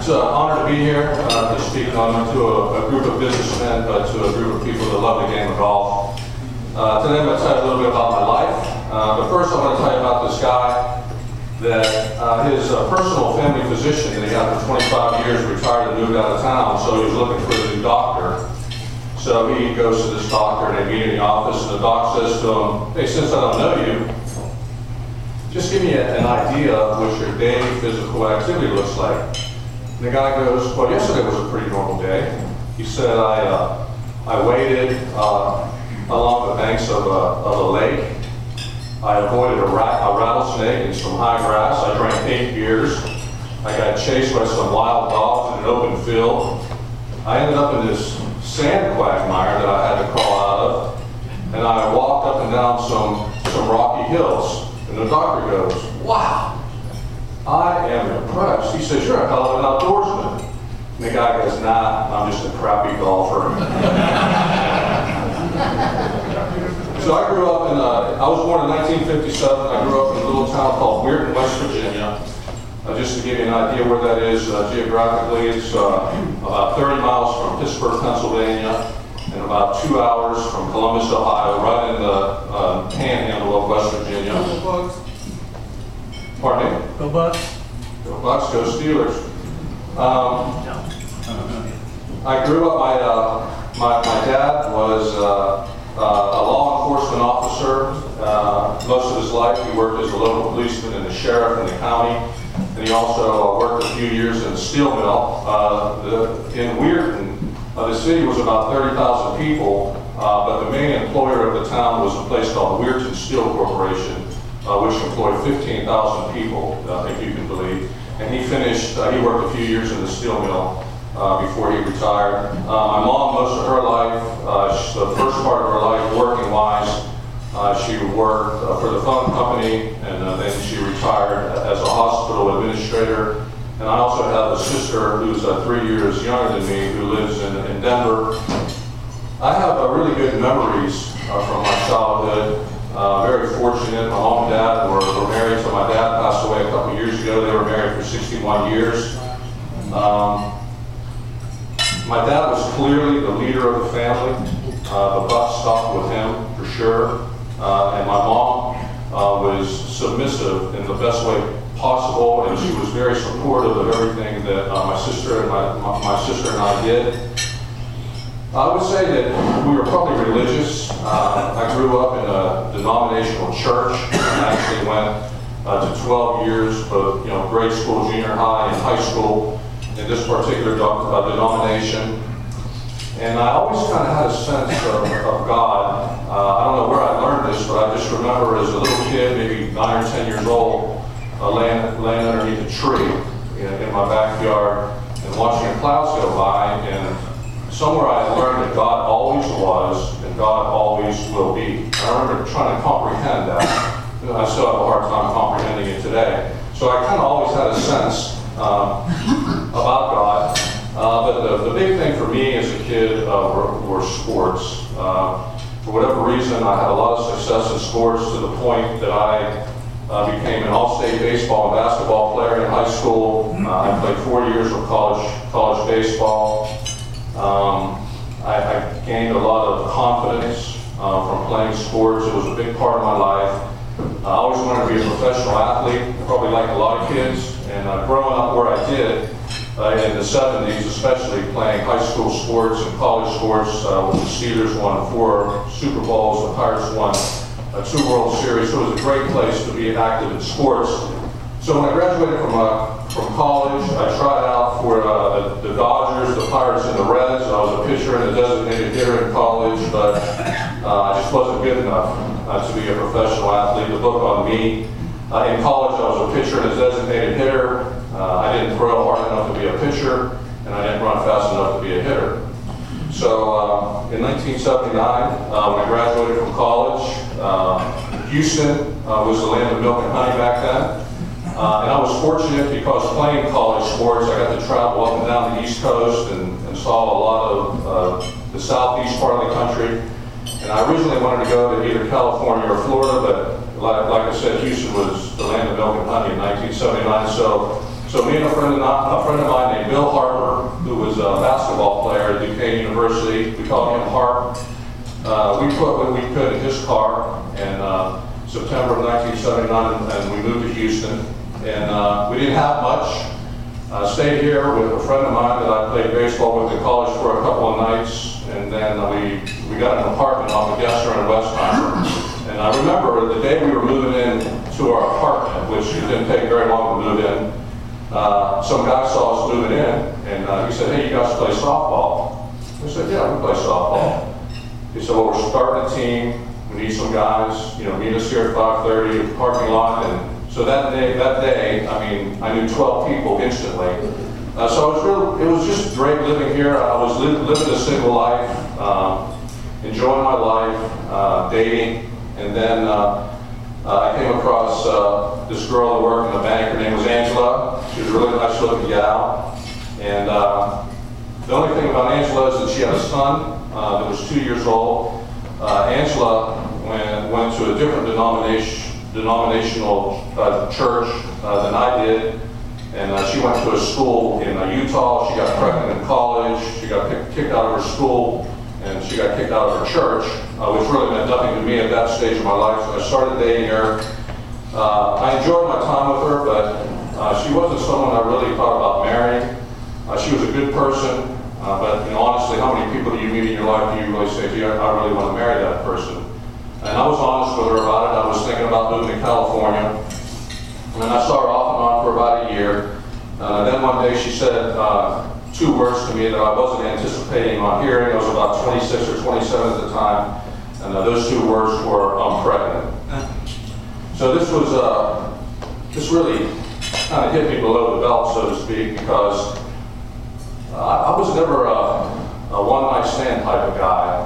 It's an honor to be here to speak not only to a group of businessmen, but to a group of people that love the game of golf. Today I'm going to tell you a little bit about my life. But first I want to tell you about this guy that his personal family physician that he had for 25 years retired and moved out of town, so he was looking for a new doctor. So he goes to this doctor and they meet in the office, and the doc says to him, "Hey, since I don't know you, just give me an idea of what your daily physical activity looks like." And the guy goes, "Well, yesterday was a pretty normal day." He said, I waded along the banks of a lake. I avoided a rattlesnake and some high grass. I drank 8 beers. I got chased by some wild dogs in an open field. I ended up in this sand quagmire that I had to crawl out of. And I walked up and down some rocky hills. And the doctor goes, "Wow, I am impressed." He says, "You're a hell of an outdoorsman." And the guy goes, "Nah, I'm just a crappy golfer." So I grew up I was born in 1957. I grew up in a little town called Weirton, West Virginia. Just to give you an idea where that is geographically, it's about 30 miles from Pittsburgh, Pennsylvania, and about 2 hours from Columbus, Ohio, right in the panhandle of West Virginia. Go Bucks. Pardon me? Go Bucks. Go Bucks, go Steelers. I grew up, my dad was a law enforcement officer. Most of his life he worked as a local policeman and a sheriff in the county. And he also worked a few years in a steel mill. In Weirton, the city was about 30,000 people, but the main employer of the town was a place called Weirton Steel Corporation, which employed 15,000 people, if you can believe. And he worked a few years in the steel mill before he retired. My mom, most of her life, the first part of her life, working-wise, she worked for the phone company, and then she retired as a hospital administrator. And I also have a sister who's 3 years younger than me who lives in Denver. I have really good memories from my childhood. Very fortunate. My mom and dad were married, so my dad passed away a couple years ago. They were married for 61 years. My dad was clearly the leader of the family. The buck stopped with him, for sure. And my mom was submissive in the best way possible, and she was very supportive of everything that my sister and I did. I would say that we were probably religious. I grew up in a denominational church. I actually went to 12 years, both grade school, junior high, and high school in this particular denomination. And I always kind of had a sense of God. I don't know where I learned this, but I just remember as a little kid, maybe 9 or 10 years old, laying underneath a tree in my backyard and watching the clouds go by. And somewhere I learned that God always was and God always will be. And I remember trying to comprehend that. I still have a hard time comprehending it today. So I kind of always had a sense about God. But the big thing for me as a kid were sports. For whatever reason, I had a lot of success in sports to the point that I became an all-state baseball and basketball player in high school. I played 4 years of college baseball. I gained a lot of confidence from playing sports. It was a big part of my life. I always wanted to be a professional athlete, probably like a lot of kids. And growing up where I did, in the 70s, especially playing high school sports and college sports, the Steelers won 4 Super Bowls, the Pirates won 2 World Series, so it was a great place to be active in sports. So when I graduated from college, I tried out for the Dodgers, the Pirates, and the Reds. I was a pitcher and a designated hitter in college, but I just wasn't good enough to be a professional athlete. The book on me. In college, I was a pitcher and a designated hitter. I didn't throw hard enough to be a pitcher, and I didn't run fast enough to be a hitter. So in 1979, when I graduated from college, Houston was the land of milk and honey back then. And I was fortunate because playing college sports, I got to travel up and down the East Coast and saw a lot of the southeast part of the country. And I originally wanted to go to either California or Florida, but like I said, Houston was the land of milk and honey in 1979. So me and a friend of mine named Bill Harper, who was a basketball player at Duquesne University, we called him Harp. We put what we could in his car in September of 1979, and we moved to Houston. And we didn't have much. I stayed here with a friend of mine that I played baseball with in college for a couple of nights, and then we got an apartment off of Gesser and Westheimer. And I remember the day we were moving in to our apartment, which it didn't take very long to move in, some guy saw us moving in, and he said, "Hey, you guys play softball?" I said, "Yeah, we play softball." He said, "Well, we're starting a team. We need some guys. Meet us here at 5:30 at the parking lot." And so that day, I mean, I knew 12 people instantly. So it was just great living here. I was living a single life, enjoying my life, dating, and then I came across this girl that worked in the bank. Her name was Angela. She was a really nice looking gal. And the only thing about Angela is that she had a son that was 2 years old. Angela went to a different denominational church than I did. And she went to a school in Utah. She got pregnant in college. She got kicked out of her school. And she got kicked out of her church, which really meant nothing to me at that stage of my life. So I started dating her. I enjoyed my time with her, but she wasn't someone I really thought about marrying. She was a good person, but honestly, how many people do you meet in your life do you really say, "Gee, I really want to marry that person?" And I was honest with her about it. I was thinking about moving to California. And I saw her off and on for about a year. Then one day she said two words to me that I wasn't anticipating on hearing. I was about 26 or 27 at the time. And those two words were, "I'm pregnant." So this really kind of hit me below the belt, so to speak, because I was never a one-night stand type of guy.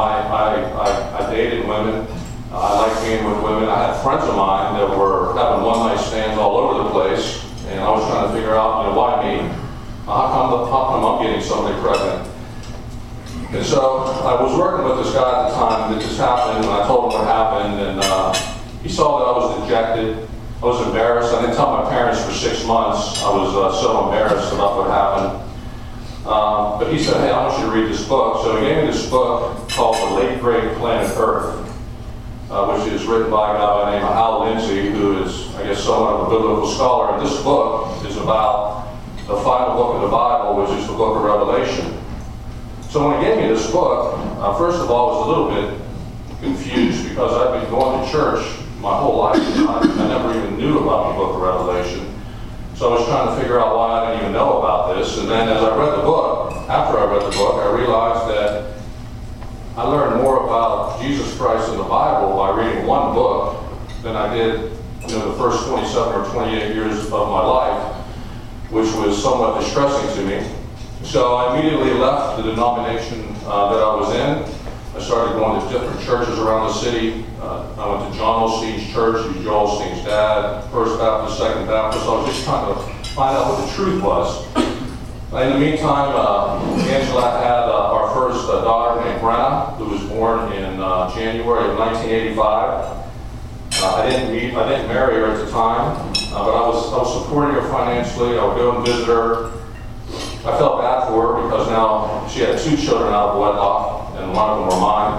I dated women. I liked being with women. I had friends of mine that were having one-night stands all over the place, and I was trying to figure out, why me? How come I'm getting somebody pregnant? And so I was working with this guy at the time that this happened, and I told him what happened, and he saw that I was dejected. I was embarrassed. I didn't tell my parents for 6 months. I was so embarrassed about what happened. But he said, "Hey, I want you to read this book." So he gave me this book called The Late Great Planet Earth, which is written by a guy by the name of Hal Lindsey, who is, I guess, somewhat of a biblical scholar. And this book is about the final book of the Bible, which is the book of Revelation. So when he gave me this book, first of all, I was a little bit confused because I've been going to church my whole life. I never even knew about the book of Revelation. So I was trying to figure out why I didn't even know about this. And then as I read the book, after I read the book, I realized that I learned more about Jesus Christ in the Bible by reading one book than I did, the first 27 or 28 years of my life, which was somewhat distressing to me. So I immediately left the denomination that I was in. I started going to different churches around the city. I went to John Osteen's church, who's Joel Osteen's dad, First Baptist, Second Baptist. I was just trying to find out what the truth was. In the meantime, Angela had our first daughter named Brenna, who was born in January of 1985. I didn't marry her at the time, but I was supporting her financially. I would go and visit her. I felt bad for her because now she had 2 children out of wedlock, and one of them were mine.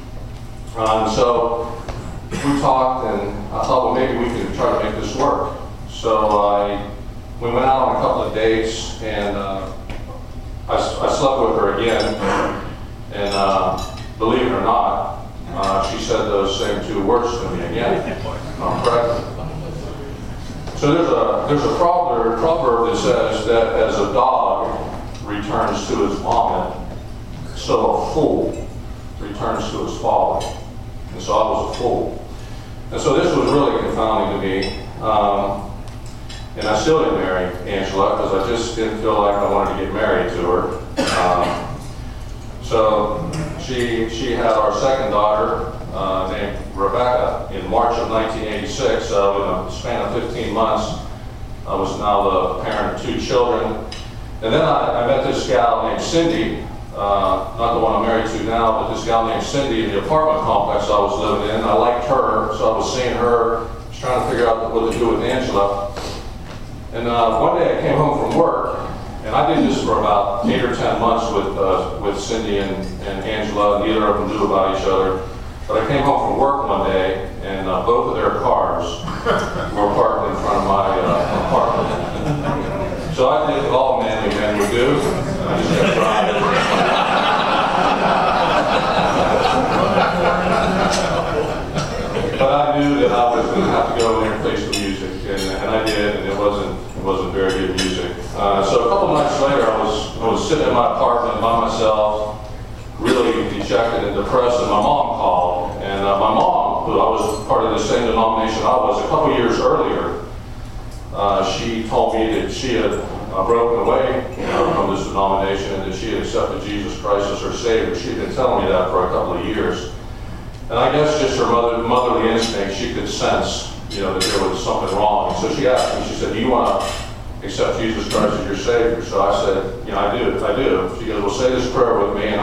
So we talked, and I thought, well, maybe we could try to make this work. So we went out on a couple of dates, and I slept with her again. And believe it or not, she said those same 2 words to me again. I'm pregnant. So there's a proverb that says that as a dog returns to his vomit, so a fool returns to his folly. And so I was a fool. And so this was really confounding to me. And I still didn't marry Angela because I just didn't feel like I wanted to get married to her. So she had our second daughter named Rebecca in March of 1986. So in a span of 15 months, I was now the parent of 2 children. And then I met this gal named Cindy not the one I'm married to now, but this gal named Cindy in the apartment complex I was living in. I liked her, so I was seeing her, was trying to figure out what to do with Angela. And one day I came home from work, and I did this for about 8 or 10 months with Cindy and Angela, and neither of them knew about each other. But I came home from work one day, and both of their cars were parked in front of my apartment. So I did what all manly men would do, and I just kept driving. But I knew that I was going to have to go in there and face the music, and I did, and it wasn't very good music. So a couple nights later, I was sitting in my apartment by myself, really dejected and depressed, and my mom called. And my mom, who I was part of the same denomination I was a couple years earlier, she told me that she had broken away from this denomination and that she had accepted Jesus Christ as her Savior. She had been telling me that for a couple of years. And I guess just her motherly instinct, she could sense, that there was something wrong. And so she asked me, she said, "Do you want to accept Jesus Christ as your Savior?" So I said, I do. She goes, "Well, say this prayer with me." And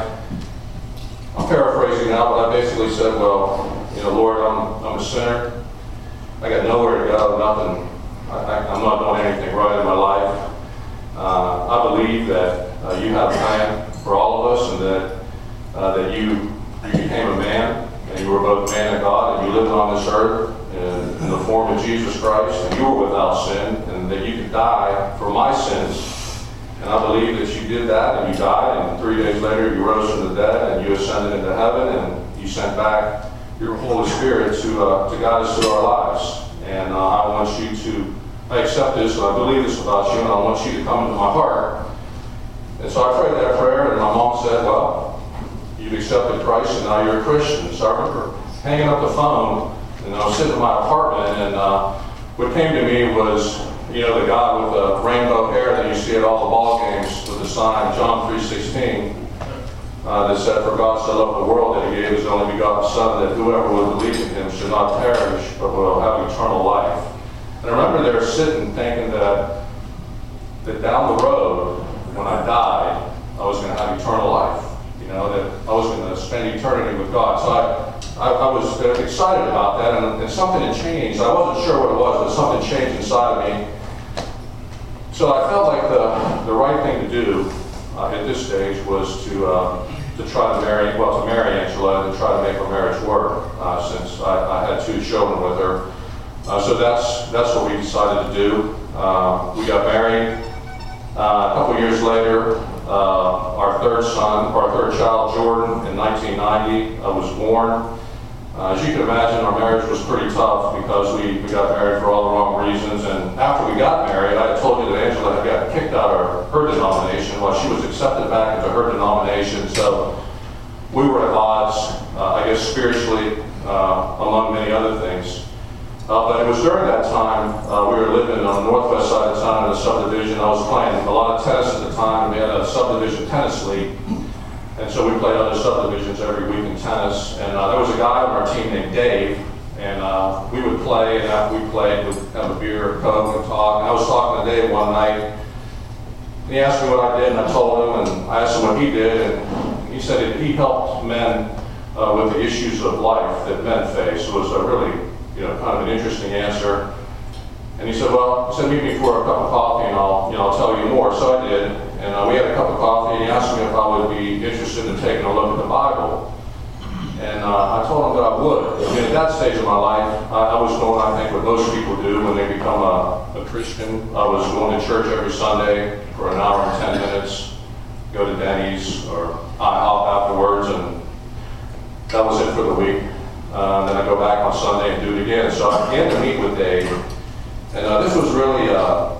I'm paraphrasing now, but I basically said, "Well, Lord, I'm a sinner. I got nowhere to go, nothing. I'm not doing anything right in my life. I believe that you have a plan for all of us, and that you became a man, and you were both man and God, and you lived on this earth in the form of Jesus Christ, and you were without sin, and that you could die for my sins. And I believe that you did that, and you died, and 3 days later you rose from the dead, and you ascended into heaven, and you sent back your Holy Spirit to guide us through our lives. And I accept this, and I believe this about you, and I want you to come into my heart." And so I prayed that prayer, and my mom said, "Well, you've accepted Christ, and now you're a Christian." So I remember hanging up the phone, and I was sitting in my apartment, and what came to me was, the guy with the rainbow hair that you see at all the ball games with the sign, John 3:16, that said, "For God so loved the world that he gave his only begotten Son, that whoever would believe in him should not perish, but will have eternal life." And I remember there sitting thinking that down the road, when I died, I was going to have eternal life. That I was going to spend eternity with God. So I was excited about that, and something had changed. I wasn't sure what it was, but something changed inside of me. So I felt like the right thing to do at this stage was to try to marry Angela and to try to make our marriage work, since I had 2 children with her. So that's what we decided to do. We got married. A couple years later, our third child, Jordan, in 1990, was born. As you can imagine, our marriage was pretty tough because we got married for all the wrong reasons. And after we got married, I had told you that Angela had gotten kicked out of her denomination while she was accepted back into her denomination. So we were at odds, I guess spiritually, among many other things. But it was during that time, we were living on the northwest side of town in a subdivision. I was playing a lot of tennis at the time. We had a subdivision tennis league. And so we played other subdivisions every week in tennis. And there was a guy on our team named Dave. And we would play, and after we played, we'd have a beer, a Coke, and talk. And I was talking to Dave one night. And he asked me what I did, and I told him. And I asked him what he did. And he said that he helped men with the issues of life that men face. It was a really kind of an interesting answer. And he said, meet me for a cup of coffee and I'll tell you more. So I did. And we had a cup of coffee, and he asked me if I would be interested in taking a look at the Bible. And I told him that I would. I mean, at that stage of my life, I was going, I think, what most people do when they become a Christian. I was going to church every Sunday for an hour and 10 minutes, go to Denny's or IHOP afterwards, and that was it for the week. Then I go back on Sunday and do it again. So I began to meet with Dave. And this was really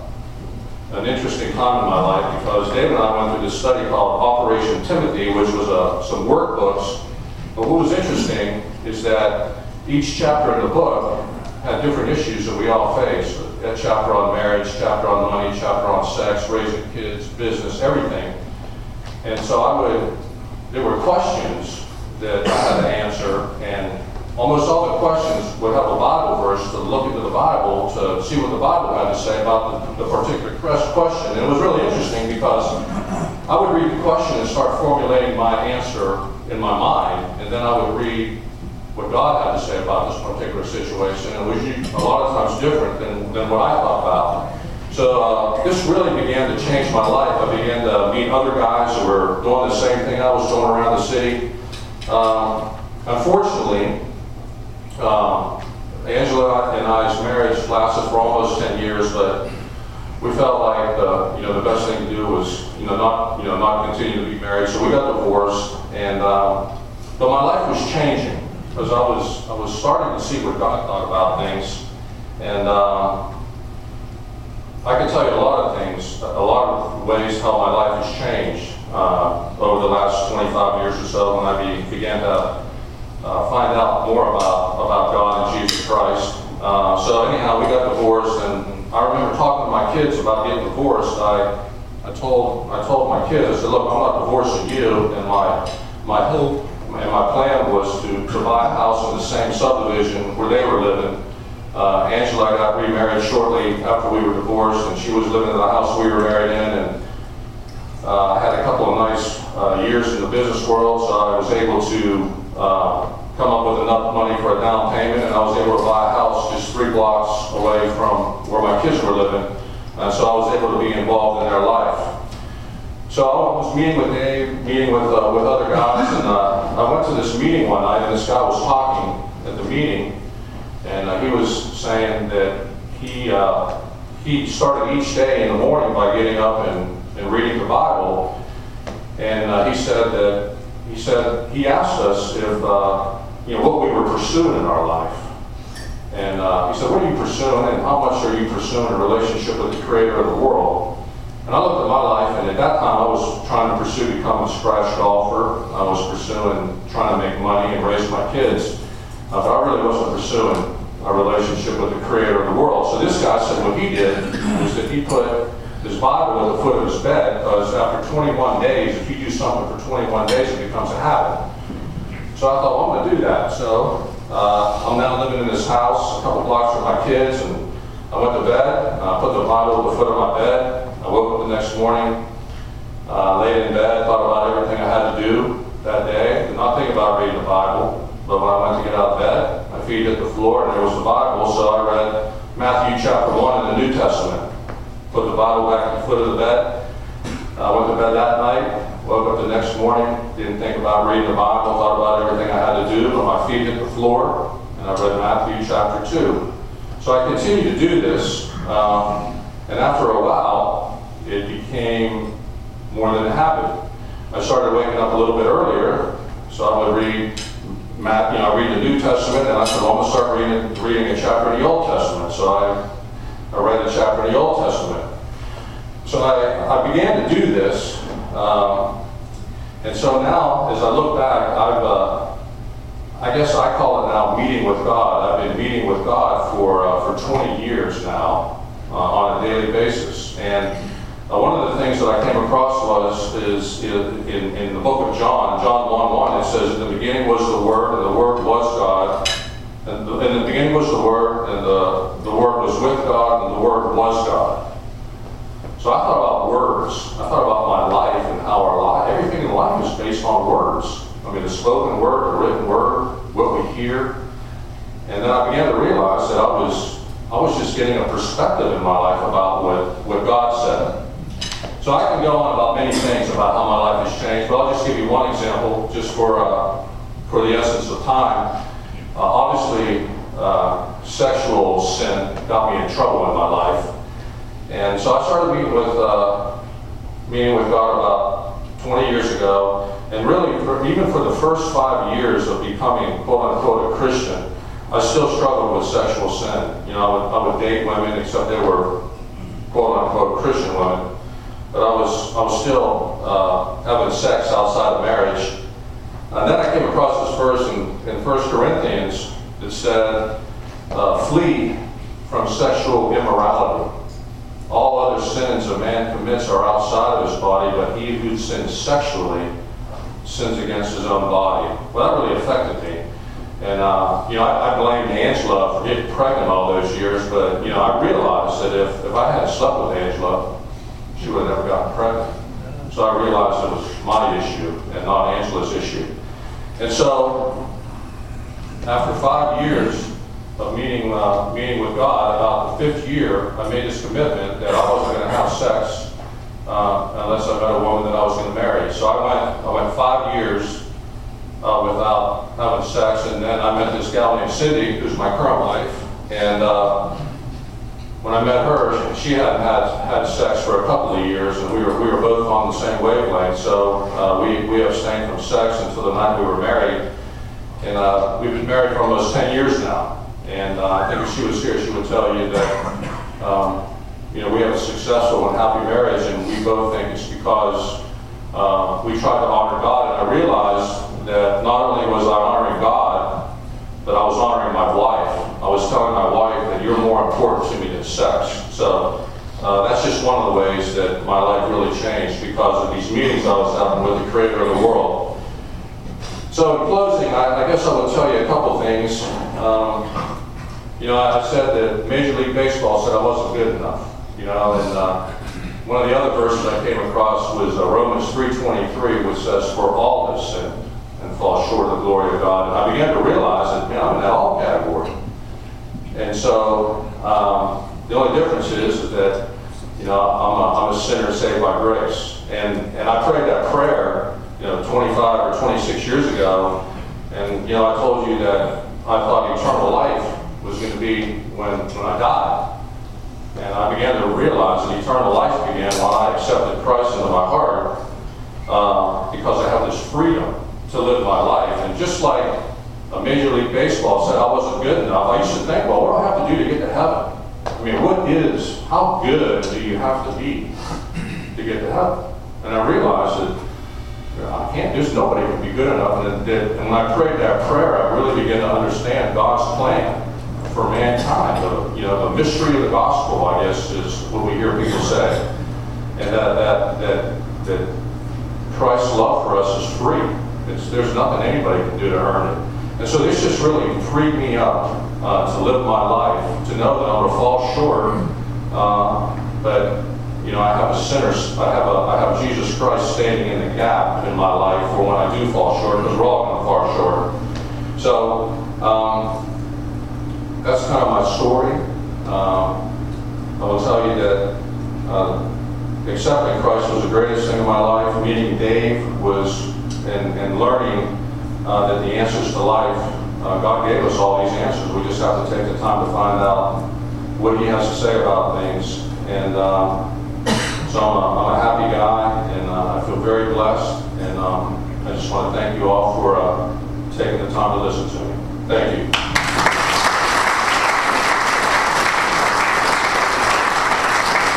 an interesting time in my life because Dave and I went through this study called Operation Timothy, which was some workbooks. But what was interesting is that each chapter in the book had different issues that we all face. A chapter on marriage, chapter on money, chapter on sex, raising kids, business, everything. And so there were questions that I had to answer, and almost all the questions would have a Bible verse to look into the Bible to see what the Bible had to say about the particular question. And it was really interesting because I would read the question and start formulating my answer in my mind, and then I would read what God had to say about this particular situation, and it was a lot of times different than what I thought about. So this really began to change my life. I began to meet other guys who were doing the same thing I was doing around the city. Unfortunately, Angela and I's marriage lasted for almost 10 years, but we felt like the best thing to do was not continue to be married. So we got divorced, and but my life was changing because I was starting to see what God thought about things, and I can tell you a lot of things, a lot of ways how my life has changed over the last 25 years or so when I began to find out more about God and Jesus Christ. So anyhow, we got divorced, and I remember talking to my kids about getting divorced. I told my kids, I said, look, I'm not divorcing you, and my hope and my plan was to buy a house in the same subdivision where they were living. Angela got remarried shortly after we were divorced, and she was living in the house we were married in, and I had a couple of nice years in the business world, so I was able to come up with enough money for a down payment, and I was able to buy a house just 3 blocks away from where my kids were living, and so I was able to be involved in their life. So I was meeting with Dave, meeting with other guys, and I went to this meeting one night, and this guy was talking at the meeting, and he was saying that he started each day in the morning by getting up and reading the Bible, and he asked us if what we were pursuing in our life, and he said, what are you pursuing, and how much are you pursuing a relationship with the Creator of the world? And I looked at my life, and at that time I was trying to pursue becoming a scratch golfer. I was pursuing trying to make money and raise my kids, but I really wasn't pursuing a relationship with the Creator of the world. So this guy said what he did was that he put his Bible at the foot of his bed, because after 21 days, if you do something for 21 days, it becomes a habit. So I thought, well, I'm going to do that. So I'm now living in this house a couple blocks from my kids, and I went to bed, put the Bible at the foot of my bed. I woke up the next morning, laid in bed, thought about everything I had to do that day, did not think about reading the Bible, but when I went to get out of bed, my feet hit the floor and there was the Bible, so I read Matthew chapter 1 in the New Testament. Put the Bible back at the foot of the bed. I went to bed that night, woke up the next morning, didn't think about reading the Bible, thought about everything I had to do, but my feet hit the floor, and I read Matthew chapter 2. So I continued to do this, and after a while, it became more than a habit. I started waking up a little bit earlier, so I would read read the New Testament, and I said, well, I'm going to start reading a chapter in the Old Testament. So I read a chapter in the Old Testament. So I began to do this, and so now, as I look back, I guess I call it now meeting with God. I've been meeting with God for 20 years now on a daily basis. And one of the things that I came across is in the book of John 1:1, it says, in the beginning was the Word, and the Word was God. And in the beginning was the Word, and the Word was with God, and the Word was God. So I thought about words. I thought about my life and how everything in life is based on words. I mean, the spoken word, the written word, what we hear. And then I began to realize that I was just getting a perspective in my life about what God said. So I can go on about many things about how my life has changed, but I'll just give you one example just for the essence of time. Obviously, sexual sin got me in trouble in my life. And so I started meeting with God about 20 years ago, and really, even for the first 5 years of becoming quote-unquote a Christian, I still struggled with sexual sin. I would date women, except they were quote-unquote Christian women. But I was still having sex outside of marriage. And then I came across this verse in 1 Corinthians that said, flee from sexual immorality. All other sins a man commits are outside of his body, but he who sins sexually sins against his own body. Well, that really affected me. And, I blamed Angela for getting pregnant all those years, but, I realized that if I hadn't slept with Angela, she would have never gotten pregnant. So I realized it was my issue and not Angela's issue. And so, after 5 years of meeting with God, about the 5th year, I made this commitment that I wasn't going to have sex unless I met a woman that I was going to marry. So I went 5 years without having sex, and then I met this gal named Cindy, who's my current wife. And when I met her, she hadn't had sex for a couple of years, and we were both on the same wavelength. So we abstained from sex until the night we were married, and we've been married for almost 10 years now. And I think if she was here, she would tell you that we have a successful and happy marriage, and we both think it's because we tried to honor God. And I realized that not only was I honoring God, but I was honoring my wife. I was telling my wife that you're more important to me than sex. So that's just one of the ways that my life really changed, because of these meetings I was having with the Creator of the world. So in closing, I guess I will tell you a couple things. I said that Major League Baseball said I wasn't good enough. And one of the other verses I came across was Romans 3:23, which says, "For all have sinned and fall short of the glory of God." And I began to realize that I'm in that all category. And so the only difference is that I'm a sinner saved by grace. And I prayed that prayer 25 or 26 years ago, and I told you that I thought eternal life was going to be when I died. And I began to realize that eternal life began when I accepted Christ into my heart, because I have this freedom to live my life. And just like a Major League Baseball said I wasn't good enough, I used to think, well, what do I have to do to get to heaven? I mean, how good do you have to be to get to heaven? And I realized that nobody can be good enough. And when I prayed that prayer, I really began to understand God's plan for mankind. The mystery of the gospel, I guess, is what we hear people say. And that Christ's love for us is free. There's nothing anybody can do to earn it. And so this just really freed me up to live my life, to know that I'm going to fall short, but I have a sinner. I have Jesus Christ standing in the gap in my life for when I do fall short, because we're all going to fall short. So that's kind of my story. I will tell you that accepting Christ was the greatest thing in my life. Meeting Dave was, and learning that the answers to life, God gave us all these answers. We just have to take the time to find out what He has to say about things. And so I'm a happy guy, and I feel very blessed. And I just want to thank you all for taking the time to listen to me. Thank you.